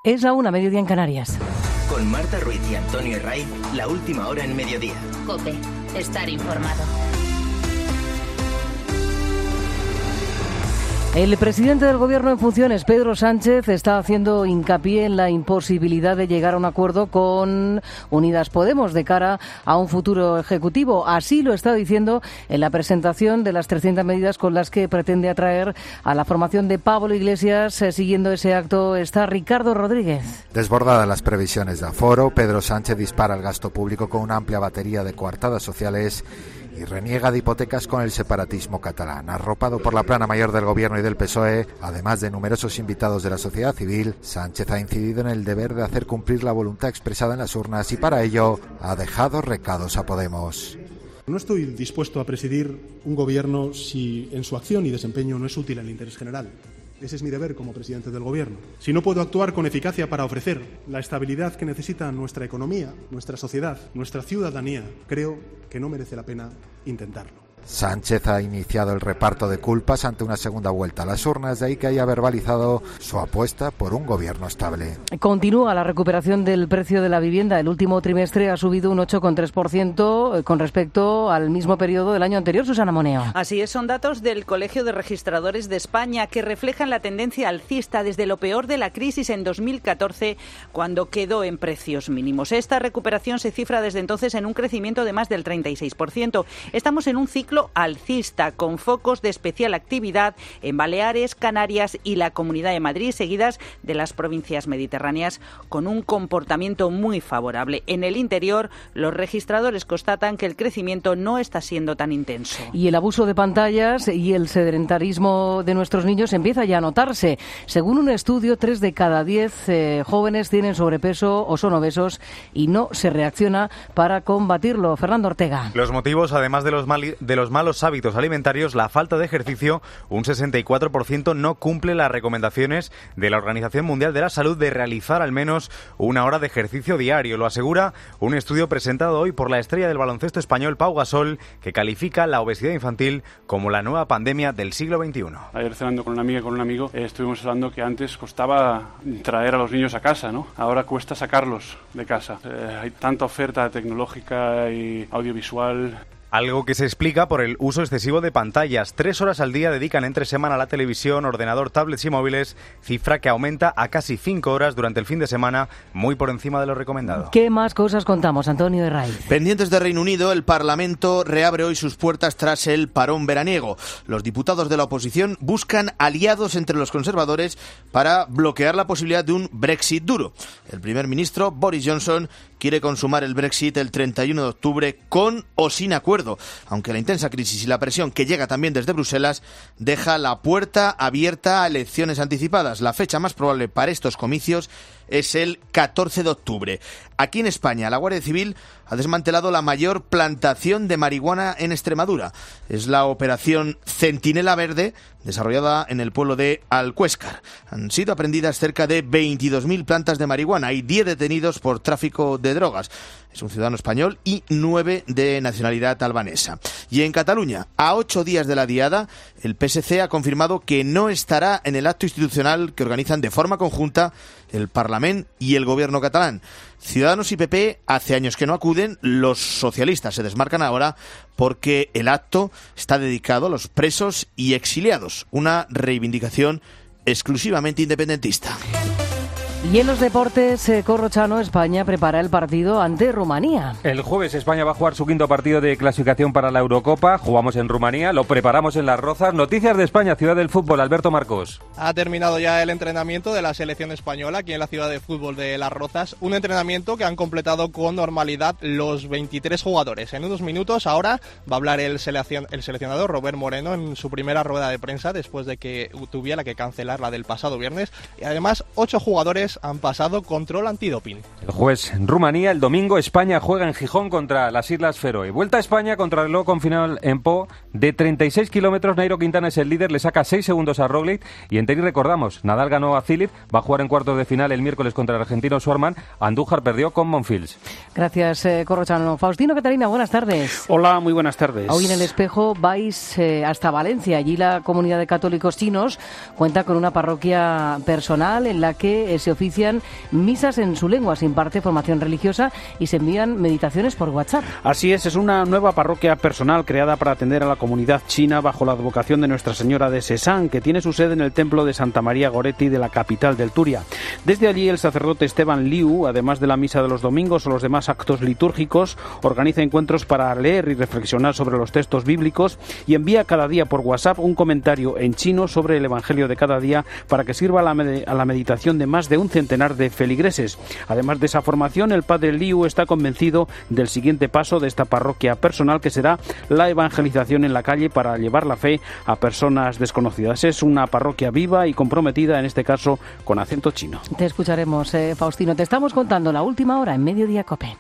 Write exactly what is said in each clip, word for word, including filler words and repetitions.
Es la una, mediodía en Canarias. Con Marta Ruiz y Antonio Herraiz, la última hora en mediodía. COPE, estar informado. El presidente del Gobierno en funciones, Pedro Sánchez, está haciendo hincapié en la imposibilidad de llegar a un acuerdo con Unidas Podemos de cara a un futuro ejecutivo. Así lo está diciendo en la presentación de las trescientas medidas con las que pretende atraer a la formación de Pablo Iglesias. Siguiendo ese acto está Ricardo Rodríguez. Desbordadas las previsiones de aforo, Pedro Sánchez dispara el gasto público con una amplia batería de coartadas sociales y reniega de hipotecas con el separatismo catalán. Arropado por la plana mayor del Gobierno y del P S O E, además de numerosos invitados de la sociedad civil, Sánchez ha incidido en el deber de hacer cumplir la voluntad expresada en las urnas y para ello ha dejado recados a Podemos. No estoy dispuesto a presidir un gobierno si en su acción y desempeño no es útil al interés general. Ese es mi deber como presidente del Gobierno. Si no puedo actuar con eficacia para ofrecer la estabilidad que necesita nuestra economía, nuestra sociedad, nuestra ciudadanía, creo que no merece la pena intentarlo. Sánchez ha iniciado el reparto de culpas ante una segunda vuelta a las urnas, de ahí que haya verbalizado su apuesta por un gobierno estable. Continúa la recuperación del precio de la vivienda. El último trimestre ha subido un ocho coma tres por ciento con respecto al mismo periodo del año anterior. Susana Moneo. Así es, son datos del Colegio de Registradores de España que reflejan la tendencia alcista desde lo peor de la crisis en dos mil catorce, cuando quedó en precios mínimos. Esta recuperación se cifra desde entonces en un crecimiento de más del treinta y seis por ciento. Estamos en un ciclo alcista con focos de especial actividad en Baleares, Canarias y la Comunidad de Madrid, seguidas de las provincias mediterráneas con un comportamiento muy favorable. En el interior, los registradores constatan que el crecimiento no está siendo tan intenso. Y el abuso de pantallas y el sedentarismo de nuestros niños empieza ya a notarse. Según un estudio, tres de cada diez eh, jóvenes tienen sobrepeso o son obesos y no se reacciona para combatirlo. Fernando Ortega. Los motivos, además de los, mal, de los malos hábitos alimentarios, la falta de ejercicio, un sesenta y cuatro por ciento no cumple las recomendaciones de la Organización Mundial de la Salud de realizar al menos una hora de ejercicio diario. Lo asegura un estudio presentado hoy por la estrella del baloncesto español Pau Gasol, que califica la obesidad infantil como la nueva pandemia del siglo veintiuno. Ayer cenando con una amiga y con un amigo eh, estuvimos hablando que antes costaba traer a los niños a casa, ¿no? Ahora cuesta sacarlos de casa. Eh, hay tanta oferta tecnológica y audiovisual. Algo que se explica por el uso excesivo de pantallas. Tres horas al día dedican entre semana a la televisión, ordenador, tablets y móviles, cifra que aumenta a casi cinco horas durante el fin de semana, muy por encima de lo recomendado. ¿Qué más cosas contamos, Antonio Herraiz? Pendientes de Reino Unido, el Parlamento reabre hoy sus puertas tras el parón veraniego. Los diputados de la oposición buscan aliados entre los conservadores para bloquear la posibilidad de un Brexit duro. El primer ministro, Boris Johnson, quiere consumar el Brexit el treinta y uno de octubre con o sin acuerdo, aunque la intensa crisis y la presión que llega también desde Bruselas deja la puerta abierta a elecciones anticipadas. La fecha más probable para estos comicios es el catorce de octubre. Aquí en España, la Guardia Civil ha desmantelado la mayor plantación de marihuana en Extremadura. Es la operación Centinela Verde, desarrollada en el pueblo de Alcuéscar. Han sido aprendidas cerca de veintidós mil plantas de marihuana y diez detenidos por tráfico de drogas. Es un ciudadano español y nueve de nacionalidad albanesa. Y en Cataluña, a ocho días de la diada, el P S C ha confirmado que no estará en el acto institucional que organizan de forma conjunta el Parlament y el Gobierno catalán. Ciudadanos y P P hace años que no acuden, los socialistas se desmarcan ahora porque el acto está dedicado a los presos y exiliados, una reivindicación exclusivamente independentista. Y en los deportes, eh, Corrochano, España prepara el partido ante Rumanía. El jueves España va a jugar su quinto partido de clasificación para la Eurocopa. Jugamos en Rumanía, lo preparamos en Las Rozas. Noticias de España, ciudad del fútbol, Alberto Marcos. Ha terminado ya el entrenamiento de la selección española aquí en la ciudad de fútbol de Las Rozas. Un entrenamiento que han completado con normalidad los veintitrés jugadores. En unos minutos ahora va a hablar el, seleccion- el seleccionador Robert Moreno en su primera rueda de prensa después de que tuviera que cancelar la del pasado viernes. Y además, ocho jugadores han pasado control antidoping. El jueves en Rumanía, el domingo España juega en Gijón contra las Islas Feroe. Vuelta a España contra el reloj con final en Po de treinta y seis kilómetros. Nairo Quintana es el líder, le saca seis segundos a Roglic. Y en tenis recordamos, Nadal ganó a Philipp, va a jugar en cuartos de final el miércoles contra el argentino Schwarman. Andújar perdió con Monfils. Gracias, eh, Corrochano. Faustino Catalina, buenas tardes. Hola, muy buenas tardes. Hoy en El Espejo vais eh, hasta Valencia. Allí la comunidad de católicos chinos cuenta con una parroquia personal en la que eh, se oficia ofician misas en su lengua, se imparte formación religiosa y se envían meditaciones por WhatsApp. Así es, es una nueva parroquia personal creada para atender a la comunidad china bajo la advocación de Nuestra Señora de Sesán, que tiene su sede en el templo de Santa María Goretti de la capital del Turia. Desde allí el sacerdote Esteban Liu, además de la misa de los domingos o los demás actos litúrgicos, organiza encuentros para leer y reflexionar sobre los textos bíblicos y envía cada día por WhatsApp un comentario en chino sobre el Evangelio de cada día para que sirva a la, med- a la meditación de más de un centenar de feligreses. Además de esa formación, el padre Liu está convencido del siguiente paso de esta parroquia personal, que será la evangelización en la calle para llevar la fe a personas desconocidas. Es una parroquia viva y comprometida, en este caso con acento chino. Te escucharemos, eh, Faustino. Te estamos contando la última hora en Mediodía COPE.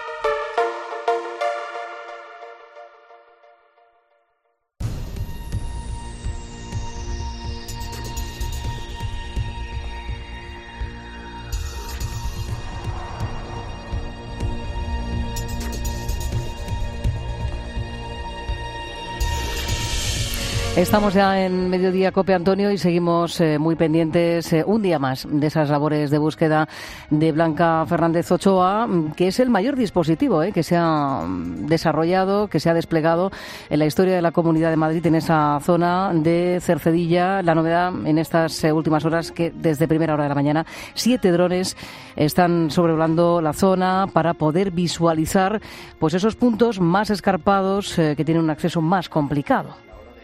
Estamos ya en Mediodía COPE, Antonio, y seguimos eh, muy pendientes eh, un día más de esas labores de búsqueda de Blanca Fernández Ochoa, que es el mayor dispositivo eh, que se ha desarrollado, que se ha desplegado en la historia de la Comunidad de Madrid, en esa zona de Cercedilla. La novedad en estas eh, últimas horas, que desde primera hora de la mañana siete drones están sobrevolando la zona para poder visualizar pues esos puntos más escarpados eh, que tienen un acceso más complicado.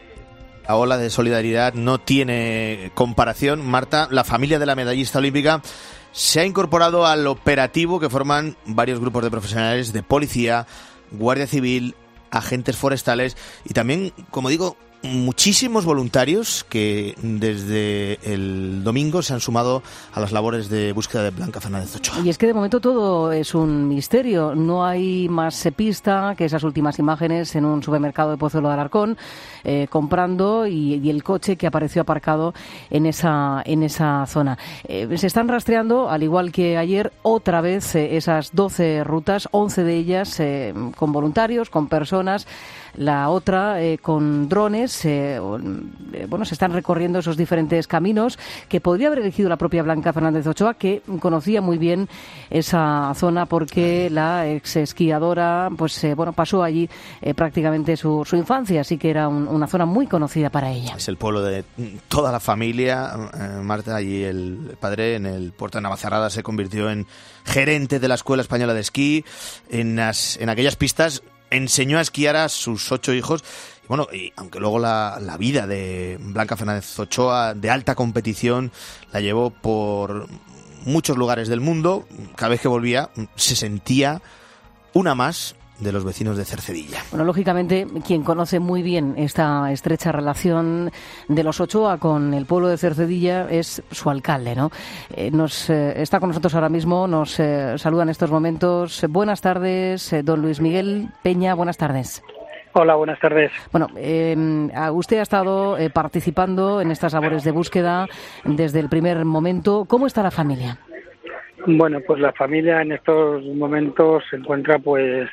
La ola de solidaridad no tiene comparación. Marta, la familia de la medallista olímpica se ha incorporado al operativo que forman varios grupos de profesionales de policía, Guardia Civil, agentes forestales y también, como digo, muchísimos voluntarios que desde el domingo se han sumado a las labores de búsqueda de Blanca Fernández Ochoa. Y es que de momento todo es un misterio. No hay más pista que esas últimas imágenes en un supermercado de Pozuelo de Alarcón, eh, comprando y, y el coche que apareció aparcado en esa, en esa zona. Eh, se están rastreando, al igual que ayer, otra vez eh, esas doce rutas, once de ellas eh, con voluntarios, con personas, la otra eh, con drones. Eh, bueno, se están recorriendo esos diferentes caminos que podría haber elegido la propia Blanca Fernández Ochoa, que conocía muy bien esa zona porque la ex esquiadora pues eh, bueno, pasó allí eh, prácticamente su, su infancia, así que era un, una zona muy conocida para ella. Es el pueblo de toda la familia, eh, Marta. Allí el padre, en el puerto de Navacerrada, se convirtió en gerente de la Escuela Española de Esquí. En, las, en aquellas pistas enseñó a esquiar a sus ocho hijos. Y bueno, y aunque luego la, la vida de Blanca Fernández Ochoa, de alta competición, la llevó por muchos lugares del mundo, cada vez que volvía se sentía una más de los vecinos de Cercedilla. Bueno, lógicamente, quien conoce muy bien esta estrecha relación de los Ochoa con el pueblo de Cercedilla es su alcalde, ¿no? Eh, nos eh, está con nosotros ahora mismo, nos eh, saluda en estos momentos. Buenas tardes, eh, don Luis Miguel Peña, buenas tardes. Hola, buenas tardes. Bueno, eh, usted ha estado eh, participando en estas labores de búsqueda desde el primer momento. ¿Cómo está la familia? Bueno, pues la familia en estos momentos se encuentra pues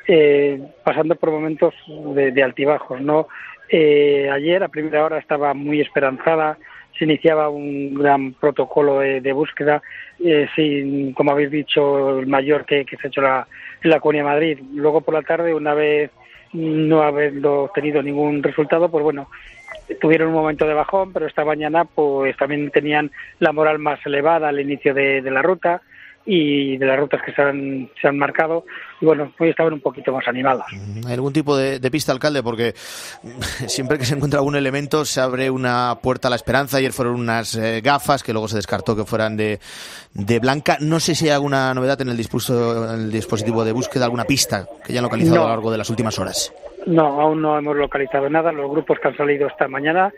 eh, pasando por momentos de, de altibajos, ¿no? Eh, ayer a primera hora estaba muy esperanzada, se iniciaba un gran protocolo de, de búsqueda, eh, sin, como habéis dicho, el mayor que, que se ha hecho la, en la Comunidad de Madrid. Luego por la tarde, una vez no habiendo obtenido ningún resultado, pues bueno, tuvieron un momento de bajón, pero esta mañana pues también tenían la moral más elevada al inicio de, de la ruta y de las rutas que se han, se han marcado, y bueno, hoy estaban un poquito más animadas. ¿Hay algún tipo de, de pista, alcalde? Porque siempre que se encuentra algún elemento se abre una puerta a la esperanza. Ayer fueron unas eh, gafas que luego se descartó que fueran de, de Blanca. No sé si hay alguna novedad en el, dispuso, en el dispositivo de búsqueda, alguna pista que hayan localizado no. a lo largo de las últimas horas. No, aún no hemos localizado nada. Los grupos que han salido esta mañana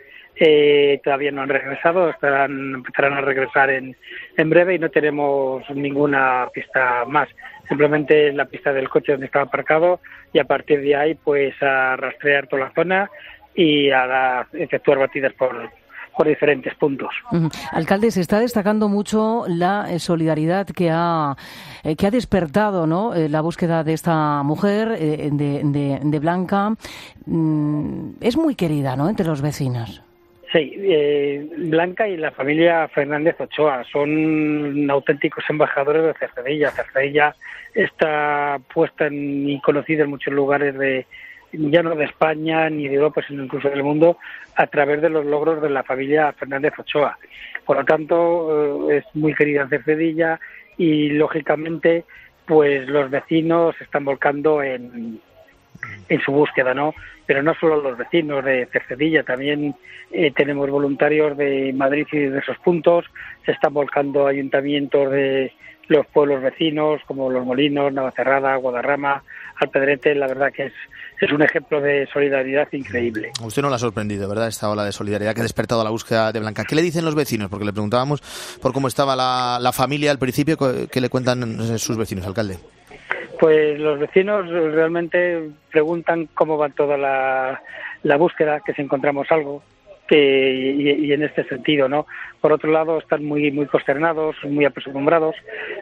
eh, todavía no han regresado, estarán, empezarán a regresar en, en breve y no tenemos ninguna pista más. Simplemente la pista del coche donde estaba aparcado y a partir de ahí pues a rastrear toda la zona y a, a efectuar batidas por, por diferentes puntos. Uh-huh. Alcalde, se está destacando mucho la eh, solidaridad que ha eh, que ha despertado, ¿no? Eh, la búsqueda de esta mujer, eh, de, de, de Blanca. Mm, es muy querida, ¿no?, entre los vecinos. Sí, eh, Blanca y la familia Fernández Ochoa son auténticos embajadores de Cercedilla. Cercedilla está puesta en, y conocida en muchos lugares de ya no de España ni de Europa, sino incluso del mundo, a través de los logros de la familia Fernández Ochoa. Por lo tanto, eh, es muy querida en Cercedilla y, lógicamente, pues los vecinos se están volcando en, en su búsqueda, ¿no? Pero no solo los vecinos de Cercedilla, también eh, tenemos voluntarios de Madrid y de esos puntos, se están volcando ayuntamientos de los pueblos vecinos, como Los Molinos, Navacerrada, Guadarrama, Alpedrete. La verdad que es, es un ejemplo de solidaridad increíble. A usted no la ha sorprendido, ¿verdad?, esta ola de solidaridad que ha despertado la búsqueda de Blanca. ¿Qué le dicen los vecinos? Porque le preguntábamos por cómo estaba la, la familia al principio. ¿Qué le cuentan sus vecinos, alcalde? Pues los vecinos realmente preguntan cómo va toda la, la búsqueda, que si encontramos algo, que, y, y en este sentido, ¿no? Por otro lado, están muy muy consternados, muy apesadumbrados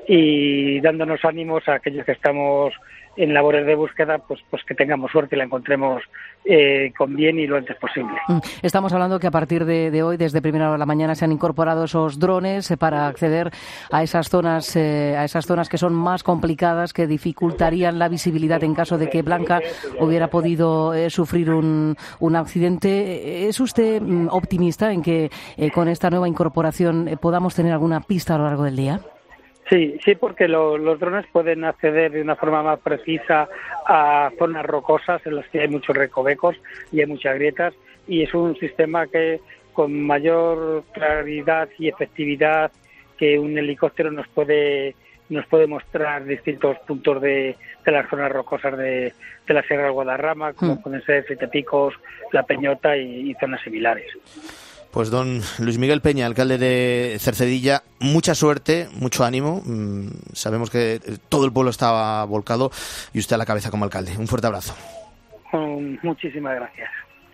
y dándonos ánimos a aquellos que estamos en labores de búsqueda, pues pues que tengamos suerte y la encontremos eh, con bien y lo antes posible. Estamos hablando que a partir de, de hoy, desde primera hora de la mañana, se han incorporado esos drones eh, para acceder a esas zonas eh, a esas zonas que son más complicadas, que dificultarían la visibilidad en caso de que Blanca hubiera podido eh, sufrir un, un accidente. ¿Es usted mm, optimista en que eh, con esta nueva incorporación eh, podamos tener alguna pista a lo largo del día? Sí, sí, porque lo, los drones pueden acceder de una forma más precisa a zonas rocosas en las que hay muchos recovecos y hay muchas grietas, y es un sistema que con mayor claridad y efectividad que un helicóptero nos puede nos puede mostrar distintos puntos de, de las zonas rocosas de, de la Sierra del Guadarrama, como mm. pueden ser Siete Picos, La Peñota y, y zonas similares. Pues don Luis Miguel Peña, alcalde de Cercedilla, mucha suerte, mucho ánimo. Sabemos que todo el pueblo estaba volcado y usted a la cabeza como alcalde. Un fuerte abrazo. Muchísimas gracias.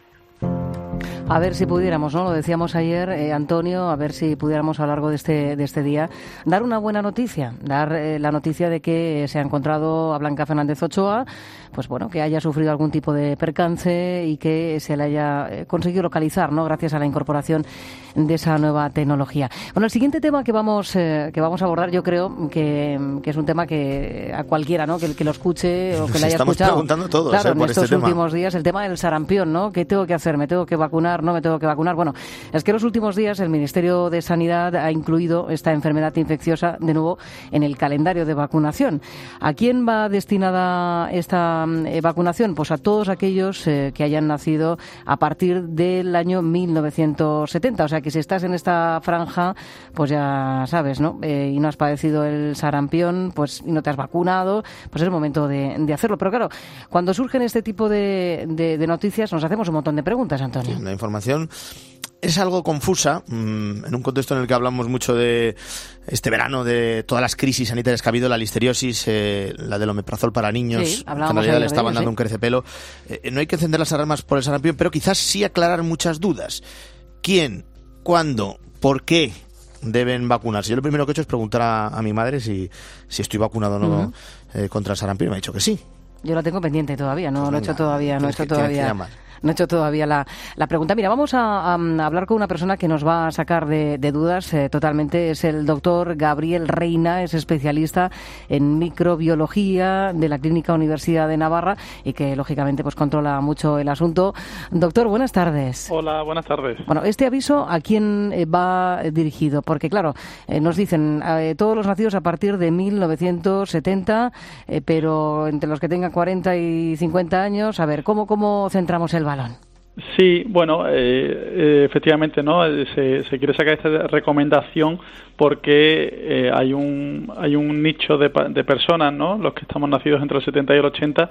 A ver si pudiéramos, ¿no? Lo decíamos ayer, eh, Antonio, a ver si pudiéramos a lo largo de este, de este día dar una buena noticia, dar eh, la noticia de que se ha encontrado a Blanca Fernández Ochoa, pues bueno, que haya sufrido algún tipo de percance y que se le haya eh, conseguido localizar, ¿no? Gracias a la incorporación de esa nueva tecnología. Bueno, el siguiente tema que vamos eh, que vamos a abordar, yo creo que, que es un tema que a cualquiera, ¿no? Que, que lo escuche o que lo haya estamos escuchado. preguntando todos, claro, eh, en por estos este últimos tema. días, el tema del sarampión, ¿no? ¿Qué tengo que hacer? ¿Me tengo que vacunar? ¿No me tengo que vacunar? Bueno, es que en los últimos días el Ministerio de Sanidad ha incluido esta enfermedad infecciosa de nuevo en el calendario de vacunación. ¿A quién va destinada esta eh, vacunación? Pues a todos aquellos eh, que hayan nacido a partir del año mil novecientos setenta. O sea que si estás en esta franja, pues ya sabes, ¿no? Eh, y no has padecido el sarampión, pues y no te has vacunado, pues es el momento de, de hacerlo. Pero claro, cuando surgen este tipo de, de, de noticias nos hacemos un montón de preguntas, Antonio. La información es algo confusa, mmm, en un contexto en el que hablamos mucho de este verano, de todas las crisis sanitarias que ha habido, la listeriosis, eh, la del omeprazol para niños, sí, que en realidad le estaban ello, dando sí. un crecepelo. Eh, no hay que encender las alarmas por el sarampión, pero quizás sí aclarar muchas dudas. ¿Quién? ¿Cuándo? ¿Por qué deben vacunarse? Yo lo primero que he hecho es preguntar a, a mi madre si, si estoy vacunado o no uh-huh. eh, contra el sarampión. Me ha dicho que sí. Yo la tengo pendiente todavía, no, Pues no he venga, hecho todavía, no he hecho que, todavía. No he hecho todavía la, la pregunta. Mira, vamos a, a hablar con una persona que nos va a sacar de, de dudas eh, totalmente. Es el doctor Gabriel Reina, es especialista en microbiología de la Clínica Universidad de Navarra y que, lógicamente, pues controla mucho el asunto. Doctor, buenas tardes. Hola, buenas tardes. Bueno, este aviso, ¿a quién eh, va dirigido? Porque, claro, eh, nos dicen eh, todos los nacidos a partir de mil novecientos setenta, eh, pero entre los que tengan cuarenta y cincuenta años, a ver, ¿cómo, cómo centramos el balón? Sí, bueno, eh, eh, efectivamente, ¿no? Se, se quiere sacar esta recomendación porque eh, hay un hay un nicho de, de personas, ¿no? Los que estamos nacidos entre el setenta y el ochenta,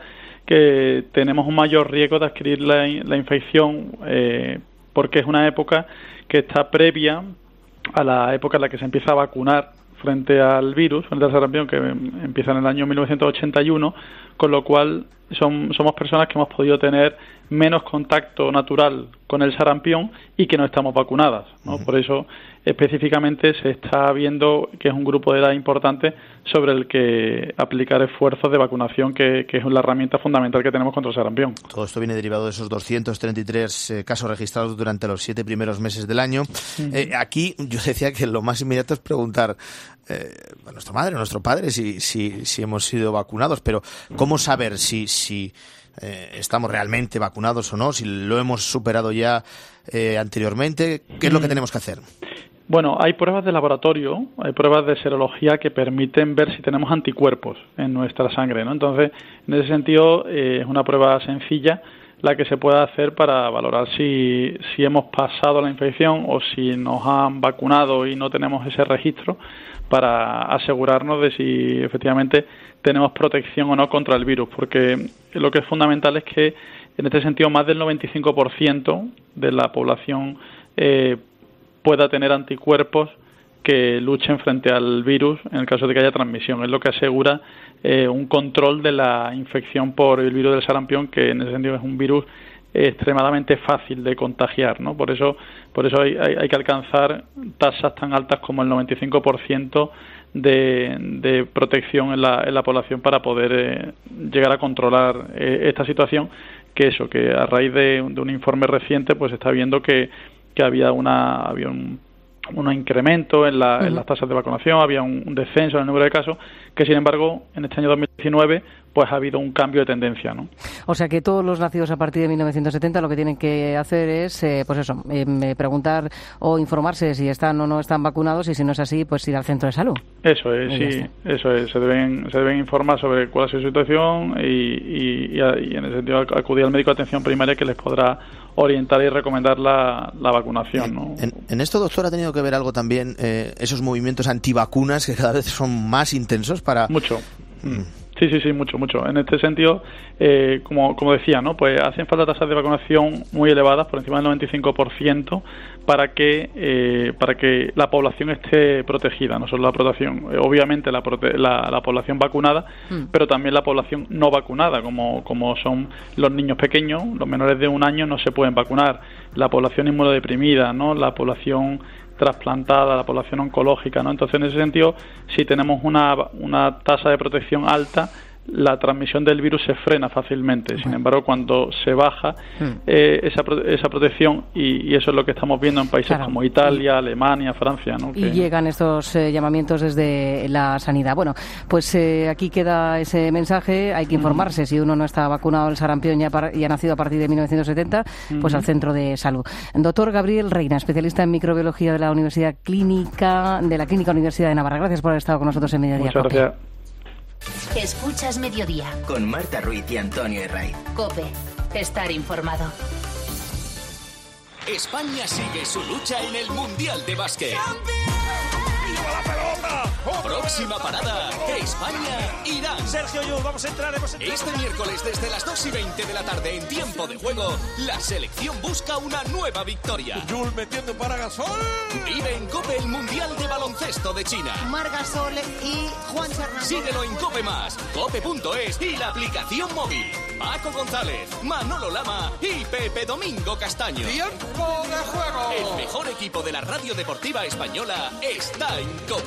que tenemos un mayor riesgo de adquirir la, la infección eh, porque es una época que está previa a la época en la que se empieza a vacunar frente al virus, frente al sarampión, que empieza en el año mil novecientos ochenta y uno, con lo cual son, somos personas que hemos podido tener menos contacto natural con el sarampión y que no estamos vacunadas, ¿no? Uh-huh. Por eso específicamente se está viendo que es un grupo de edad importante sobre el que aplicar esfuerzos de vacunación, que, que es la herramienta fundamental que tenemos contra el sarampión. Todo esto viene derivado de esos doscientos treinta y tres eh, casos registrados durante los siete primeros meses del año. Uh-huh. Eh, aquí yo decía que lo más inmediato es preguntar eh, a nuestra madre, a nuestro padre, si, si, si hemos sido vacunados, pero ¿cómo saber si... si Eh, estamos realmente vacunados o no, si lo hemos superado ya eh, anteriormente? ¿Qué es lo que tenemos que hacer? Bueno, hay pruebas de laboratorio, hay pruebas de serología que permiten ver si tenemos anticuerpos en nuestra sangre, ¿no? Entonces, en ese sentido, eh, es una prueba sencilla la que se puede hacer para valorar si, si hemos pasado la infección o si nos han vacunado y no tenemos ese registro, para asegurarnos de si efectivamente tenemos protección o no contra el virus, porque lo que es fundamental es que en este sentido más del noventa y cinco por ciento de la población eh, pueda tener anticuerpos que luchen frente al virus en el caso de que haya transmisión. Es lo que asegura eh, un control de la infección por el virus del sarampión, que en ese sentido es un virus extremadamente fácil de contagiar, ¿no? Por eso, por eso hay, hay, hay que alcanzar tasas tan altas como el noventa y cinco por ciento de, de protección en la, en la población para poder eh, llegar a controlar eh, esta situación, que eso, que a raíz de, de un informe reciente pues se está viendo que, que había una había un un incremento en, la, uh-huh. en las tasas de vacunación, había un, un descenso en el número de casos, que sin embargo en este año dos mil diecinueve pues ha habido un cambio de tendencia, ¿no? O sea que todos los nacidos a partir de mil novecientos setenta lo que tienen que hacer es, eh, pues eso, eh, preguntar o informarse si están o no están vacunados, y si no es así, pues ir al centro de salud. Eso es, y sí, eso es, se deben, se deben informar sobre cuál ha sido su situación y, y, y, y en ese sentido acudir al médico de atención primaria, que les podrá orientar y recomendar la, la vacunación, ¿no? En, en esto, doctor, ha tenido que ver algo también eh, esos movimientos antivacunas que cada vez son más intensos para... Mucho. Mm. Sí, sí, sí, mucho, mucho. En este sentido, eh, como, como decía, ¿no? Pues hacen falta tasas de vacunación muy elevadas, por encima del noventa y cinco por ciento, para que eh, para que la población esté protegida, no solo la protección, eh, obviamente la, prote la, la población vacunada, mm. pero también la población no vacunada, como, como son los niños pequeños, los menores de un año no se pueden vacunar, la población inmunodeprimida, ¿no? La población trasplantada, la población oncológica, ¿no? Entonces, en ese sentido, si tenemos una, una tasa de protección alta, la transmisión del virus se frena fácilmente. Sin embargo, cuando se baja eh, esa, esa protección, y, y eso es lo que estamos viendo en países claro. como Italia, Alemania, Francia, ¿no? Y que... llegan estos eh, llamamientos desde la sanidad. Bueno, pues eh, aquí queda ese mensaje. Hay que informarse. Uh-huh. Si uno no está vacunado del sarampión y ha, y ha nacido a partir de mil novecientos setenta, uh-huh. pues al centro de salud. Doctor Gabriel Reina, especialista en microbiología de la Universidad Clínica de la Clínica Universidad de Navarra. Gracias por haber estado con nosotros en Mediodía. Muchas COPE. Gracias. Escuchas Mediodía. Con Marta Ruiz y Antonio Herraiz. COPE. Estar informado. España sigue su lucha en el Mundial de Básquet. Próxima parada, España-Irán. Sergio Llull, vamos a entrar, hemos entrado. Este miércoles desde las dos y veinte de la tarde en tiempo de juego, la selección busca una nueva victoria. Llull metiendo para Gasol. Vive en COPE el Mundial de Baloncesto de China. Mar Gasol y Juan Fernández. Síguelo en COPE más, cope punto es y la aplicación móvil. Paco González, Manolo Lama y Pepe Domingo Castaño. Tiempo de juego. El mejor equipo de la radio deportiva española está en COPE.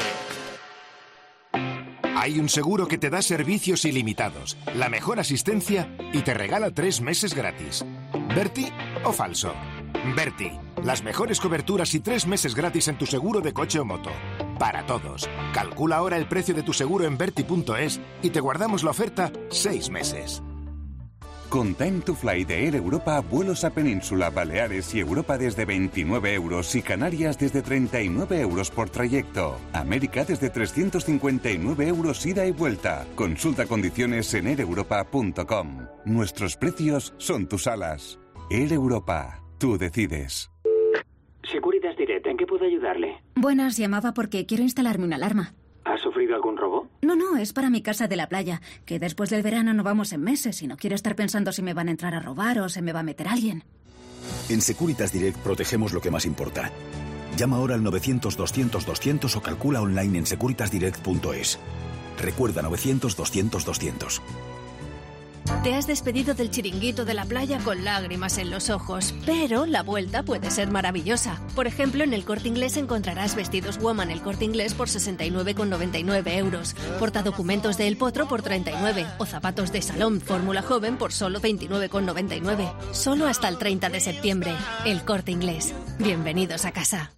Hay un seguro que te da servicios ilimitados, la mejor asistencia y te regala tres meses gratis. ¿Berti o falso? Berti, las mejores coberturas y tres meses gratis en tu seguro de coche o moto. Para todos. Calcula ahora el precio de tu seguro en berti punto es y te guardamos la oferta seis meses. Con Time to Fly de Air Europa, vuelos a Península, Baleares y Europa desde veintinueve euros y Canarias desde treinta y nueve euros por trayecto. América desde trescientos cincuenta y nueve euros ida y vuelta. Consulta condiciones en air europa punto com. Nuestros precios son tus alas. Air Europa, tú decides. Securitas Direct, ¿en qué puedo ayudarle? Buenas, llamaba porque quiero instalarme una alarma. ¿Ha sufrido algún robo? No, no, es para mi casa de la playa, que después del verano no vamos en meses y no quiero estar pensando si me van a entrar a robar o se me va a meter alguien. En Securitas Direct protegemos lo que más importa. Llama ahora al novecientos doscientos doscientos o calcula online en securitas direct punto es. Recuerda novecientos doscientos doscientos. Te has despedido del chiringuito de la playa con lágrimas en los ojos, pero la vuelta puede ser maravillosa. Por ejemplo, en el Corte Inglés encontrarás vestidos Woman El Corte Inglés por sesenta y nueve con noventa y nueve euros, portadocumentos de El Potro por treinta y nueve o zapatos de salón Fórmula Joven por solo veintinueve con noventa y nueve. Solo hasta el treinta de septiembre. El Corte Inglés. Bienvenidos a casa.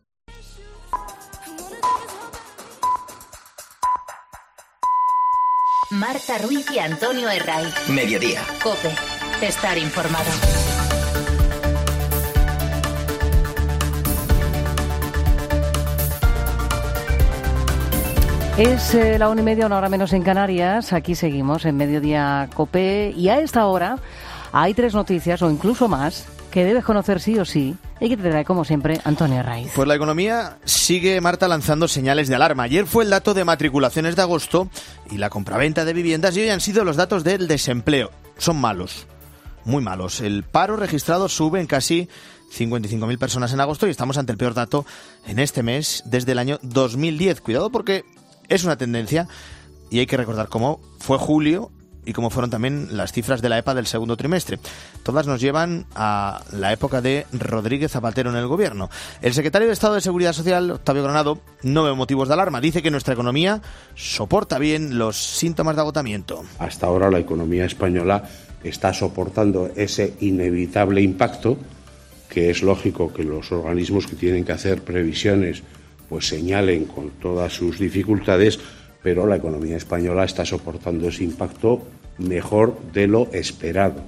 Marta Ruiz y Antonio Herray. Mediodía. COPE. Estar informado. Es eh, la una y media, una hora menos en Canarias. Aquí seguimos en Mediodía COPE. Y a esta hora hay tres noticias, o incluso más, que debes conocer sí o sí, y que te trae, como siempre, Antonio Raiz. Pues la economía sigue, Marta, lanzando señales de alarma. Ayer fue el dato de matriculaciones de agosto y la compraventa de viviendas, y hoy han sido los datos del desempleo. Son malos, muy malos. El paro registrado sube en casi cincuenta y cinco mil personas en agosto y estamos ante el peor dato en este mes desde el año dos mil diez. Cuidado, porque es una tendencia y hay que recordar cómo fue julio y cómo fueron también las cifras de la E P A del segundo trimestre. Todas nos llevan a la época de Rodríguez Zapatero en el gobierno. El secretario de Estado de Seguridad Social, Octavio Granado, no ve motivos de alarma. Dice que nuestra economía soporta bien los síntomas de agotamiento. Hasta ahora la economía española está soportando ese inevitable impacto, que es lógico que los organismos que tienen que hacer previsiones pues señalen con todas sus dificultades, pero la economía española está soportando ese impacto mejor de lo esperado.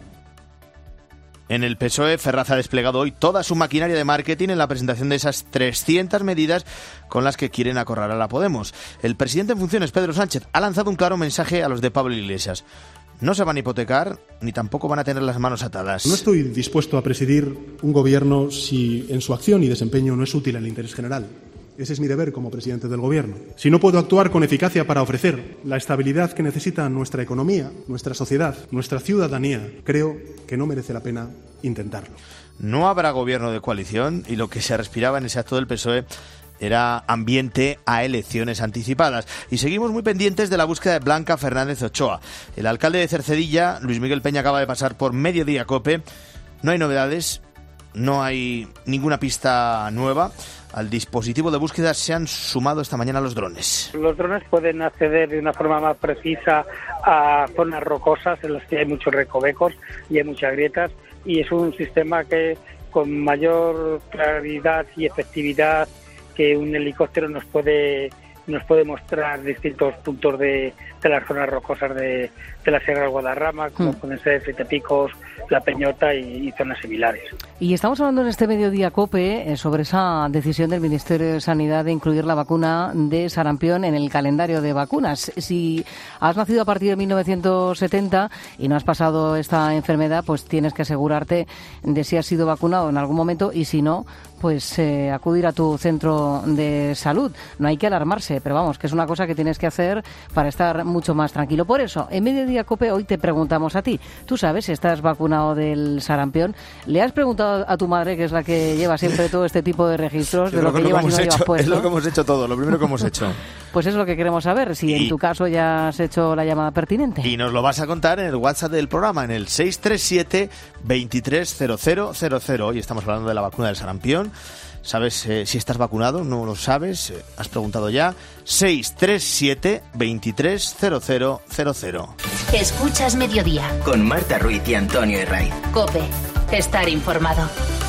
En el P S O E, Ferraz ha desplegado hoy toda su maquinaria de marketing en la presentación de esas trescientas medidas con las que quieren acorralar a Podemos. El presidente en funciones, Pedro Sánchez, ha lanzado un claro mensaje a los de Pablo Iglesias. No se van a hipotecar ni tampoco van a tener las manos atadas. No estoy dispuesto a presidir un gobierno si en su acción y desempeño no es útil al interés general. Ese es mi deber como presidente del Gobierno. Si no puedo actuar con eficacia para ofrecer la estabilidad que necesita nuestra economía, nuestra sociedad, nuestra ciudadanía, creo que no merece la pena intentarlo. No habrá gobierno de coalición y lo que se respiraba en ese acto del P S O E era ambiente a elecciones anticipadas. Y seguimos muy pendientes de la búsqueda de Blanca Fernández Ochoa. El alcalde de Cercedilla, Luis Miguel Peña, acaba de pasar por Mediodía COPE. No hay novedades, no hay ninguna pista nueva. Al dispositivo de búsqueda se han sumado esta mañana los drones. Los drones pueden acceder de una forma más precisa a zonas rocosas en las que hay muchos recovecos y hay muchas grietas, y es un sistema que con mayor claridad y efectividad que un helicóptero nos puede nos puede mostrar distintos puntos de, de las zonas rocosas de, de la Sierra del Guadarrama, como mm. pueden ser Fritepicos, La Peñota y, y zonas similares. Y estamos hablando en este Mediodía COPE eh, sobre esa decisión del Ministerio de Sanidad de incluir la vacuna de sarampión en el calendario de vacunas. Si has nacido a partir de mil novecientos setenta y no has pasado esta enfermedad, pues tienes que asegurarte de si has sido vacunado en algún momento, y si no, pues eh, acudir a tu centro de salud. No hay que alarmarse, pero vamos, que es una cosa que tienes que hacer para estar mucho más tranquilo. Por eso, en Mediodía COPE hoy te preguntamos a ti. ¿Tú sabes si estás vacunado del sarampión? ¿Le has preguntado a tu madre, que es la que lleva siempre todo este tipo de registros, de lo que, lo que llevas y no hecho, llevas puesto? Es lo que hemos hecho todo, lo primero que hemos hecho. Pues es lo que queremos saber, si y, en tu caso ya has hecho la llamada pertinente. Y nos lo vas a contar en el WhatsApp del programa, en el seis tres siete, veintitrés cero cero cero cero. Hoy estamos hablando de la vacuna del sarampión. ¿Sabes eh, si estás vacunado? ¿No lo sabes? Eh, ¿Has preguntado ya? seis tres siete, veintitrés cero cero cero cero. Escuchas Mediodía con Marta Ruiz y Antonio Herray. COPE. Estar informado.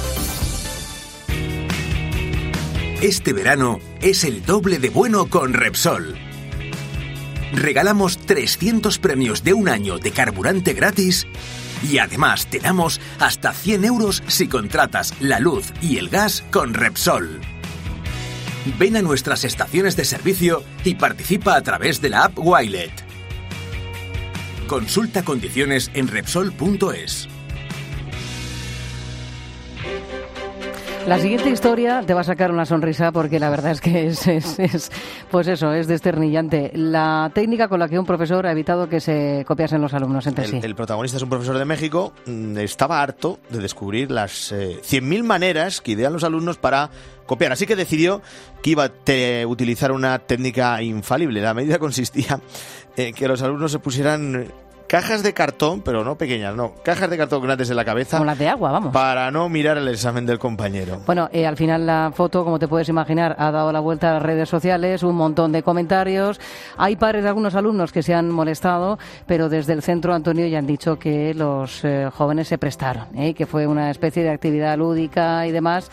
Este verano es el doble de bueno con Repsol. Regalamos trescientos premios de un año de carburante gratis y además te damos hasta cien euros si contratas la luz y el gas con Repsol. Ven a nuestras estaciones de servicio y participa a través de la app Wilet. Consulta condiciones en Repsol punto es. La siguiente historia te va a sacar una sonrisa, porque la verdad es que es, es, es pues eso, es desternillante. La técnica con la que un profesor ha evitado que se copiasen los alumnos entre sí. El, el protagonista es un profesor de México. Estaba harto de descubrir las eh, cien mil maneras que idean los alumnos para copiar, así que decidió que iba a te, utilizar una técnica infalible. La medida consistía en que los alumnos se pusieran cajas de cartón, pero no pequeñas, no, cajas de cartón grandes en la cabeza. Como las de agua, vamos. Para no mirar el examen del compañero. Bueno, eh, al final la foto, como te puedes imaginar, ha dado la vuelta a las redes sociales, un montón de comentarios. Hay padres de algunos alumnos que se han molestado, pero desde el centro, Antonio, ya han dicho que los eh, jóvenes se prestaron, ¿eh? que fue una especie de actividad lúdica y demás,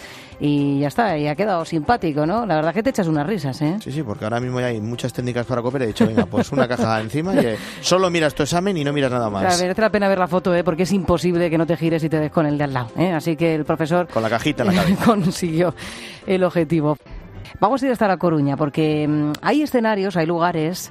y ya está, y ha quedado simpático, ¿no? La verdad que te echas unas risas, ¿eh? Sí, sí, porque ahora mismo ya hay muchas técnicas para copiar. He dicho, venga, pues una caja encima y eh, solo miras tu examen y no miras nada más. Claro, merece la pena ver la foto, ¿eh? Porque es imposible que no te gires y te des con el de al lado, ¿eh? Así que el profesor... Con la cajita en la cabeza. consiguió el objetivo. Vamos a ir hasta La Coruña, porque mmm, hay escenarios, hay lugares...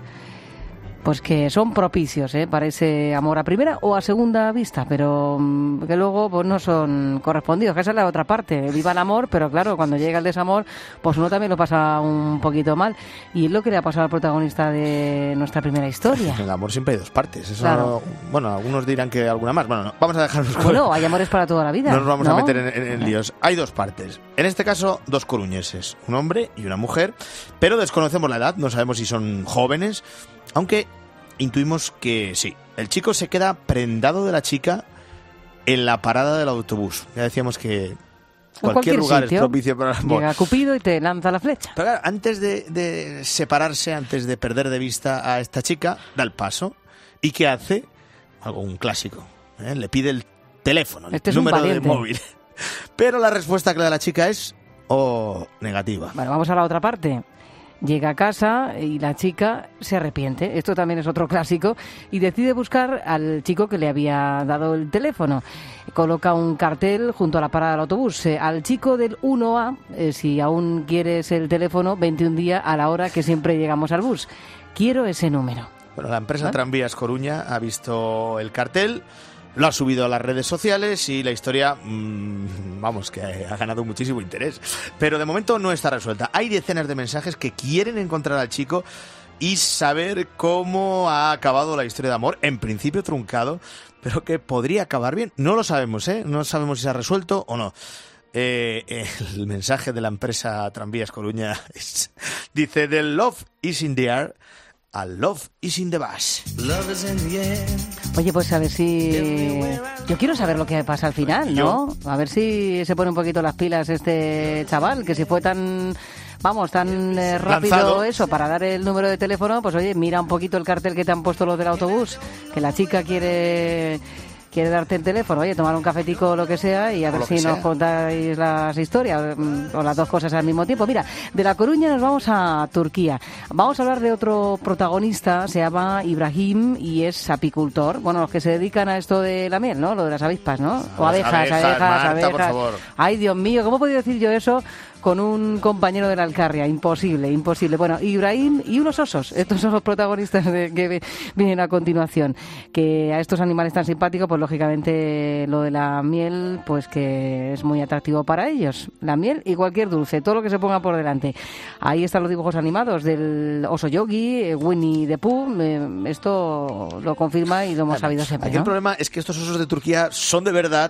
pues que son propicios ¿eh? para ese amor a primera o a segunda vista, pero mmm, que luego pues no son correspondidos, que esa es la otra parte. Viva el amor, pero claro, cuando llega el desamor, pues uno también lo pasa un poquito mal. Y es lo que le ha pasado al protagonista de nuestra primera historia. En el amor siempre hay dos partes. Eso claro. no, bueno, algunos dirán que alguna más. Bueno, no, vamos a dejarnos... Bueno, hay amores para toda la vida. No nos vamos ¿no? a meter en, en, en líos. Hay dos partes. En este caso, dos coruñeses, un hombre y una mujer, pero desconocemos la edad, no sabemos si son jóvenes, aunque... intuimos que sí. El chico se queda prendado de la chica en la parada del autobús. Ya decíamos que cualquier, cualquier lugar sitio. es propicio para el amor. Llega Cupido y te lanza la flecha. Pero claro, antes de, de separarse, antes de perder de vista a esta chica, da el paso. ¿Y qué hace? Algo, un clásico. ¿eh? Le pide el teléfono, este el es número un de valiente. móvil. Pero la respuesta que le da la chica es oh, negativa. Bueno, vamos a la otra parte. Llega a casa y la chica se arrepiente. Esto también es otro clásico. Y decide buscar al chico que le había dado el teléfono. Coloca un cartel junto a la parada del autobús. Eh, al chico del uno A, eh, si aún quieres el teléfono, vente un día a la hora que siempre llegamos al bus. Quiero ese número. Bueno, la empresa ¿Ah? Tranvías Coruña ha visto el cartel, lo ha subido a las redes sociales y la historia, mmm, vamos, que ha ganado muchísimo interés. Pero de momento no está resuelta. Hay decenas de mensajes que quieren encontrar al chico y saber cómo ha acabado la historia de amor, en principio truncado, pero que podría acabar bien. No lo sabemos, ¿eh? No sabemos si se ha resuelto o no. Eh, el mensaje de la empresa Tranvías Coruña es, dice, the love is in the air, al love is in the bus. Oye, pues a ver si... Yo quiero saber lo que pasa al final, ¿no? A ver si se pone un poquito las pilas este chaval, que si fue tan... Vamos, tan eh, rápido Lanzado. Eso, para dar el número de teléfono, pues oye, mira un poquito el cartel que te han puesto los del autobús, que la chica quiere... quiere darte el teléfono, oye, tomar un cafetico o lo que sea y a ver si nos sea. contáis las historias o las dos cosas al mismo tiempo. Mira, de La Coruña nos vamos a Turquía. Vamos a hablar de otro protagonista, se llama Ibrahim y es apicultor. Bueno, los que se dedican a esto de la miel, ¿no? Lo de las avispas, ¿no? O abejas, abejas, abejas. Marta, abejas. por favor. Ay, Dios mío, ¿cómo he podido decir yo eso con un compañero de la Alcarria? Imposible, imposible. Bueno, Ibrahim y unos osos. Estos son los protagonistas de, que vienen a continuación. Que a estos animales tan simpáticos, pues lógicamente lo de la miel, pues que es muy atractivo para ellos. La miel y cualquier dulce, todo lo que se ponga por delante. Ahí están los dibujos animados del oso Yogi, Winnie the Pooh. Eh, esto lo confirma y lo hemos sabido siempre, Aquí ¿no? el problema es que estos osos de Turquía son de verdad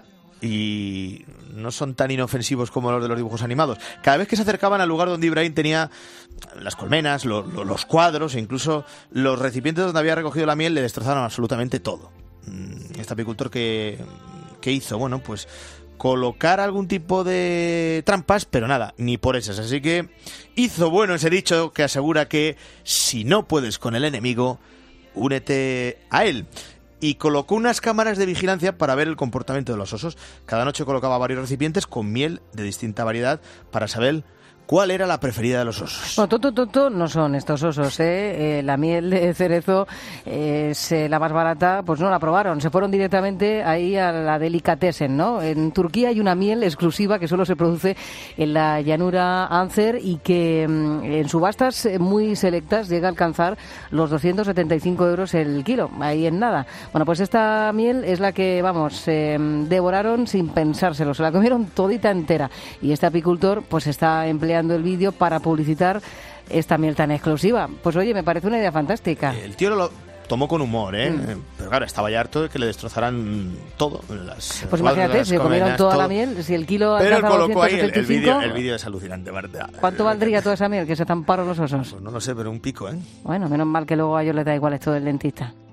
y no son tan inofensivos como los de los dibujos animados. Cada vez que se acercaban al lugar donde Ibrahim tenía las colmenas, lo, lo, los cuadros e incluso los recipientes donde había recogido la miel, le destrozaron absolutamente todo. Este apicultor que, que hizo, bueno, pues colocar algún tipo de trampas, pero nada, ni por esas. Así que hizo bueno ese dicho que asegura que si no puedes con el enemigo, únete a él. Y colocó unas cámaras de vigilancia para ver el comportamiento de los osos. Cada noche colocaba varios recipientes con miel de distinta variedad para saber cuál era la preferida de los osos. Bueno, tonto, tonto no son estos osos, ¿eh? Eh, la miel de cerezo es eh, la más barata, pues no la probaron. Se fueron directamente ahí a la delicatessen, ¿no? En Turquía hay una miel exclusiva que solo se produce en la llanura Anzer y que en subastas muy selectas llega a alcanzar los doscientos setenta y cinco euros el kilo, ahí en nada. Bueno, pues esta miel es la que, vamos, eh, devoraron sin pensárselo, se la comieron todita entera. Y este apicultor pues está empleando el vídeo para publicitar esta miel tan exclusiva. Pues oye, me parece una idea fantástica. El tío lo tomó con humor, ¿eh? Mm. Pero claro, estaba ya harto de que le destrozaran todo. Las, pues imagínate, se comieron toda todo. La miel, si el kilo Pero él colocó ahí el, el vídeo, el vídeo es alucinante, Marta. ¿Cuánto valdría toda esa miel que se estamparon los osos? Pues no lo sé, pero un pico, ¿eh? Bueno, menos mal que luego a ellos les da igual esto del dentista.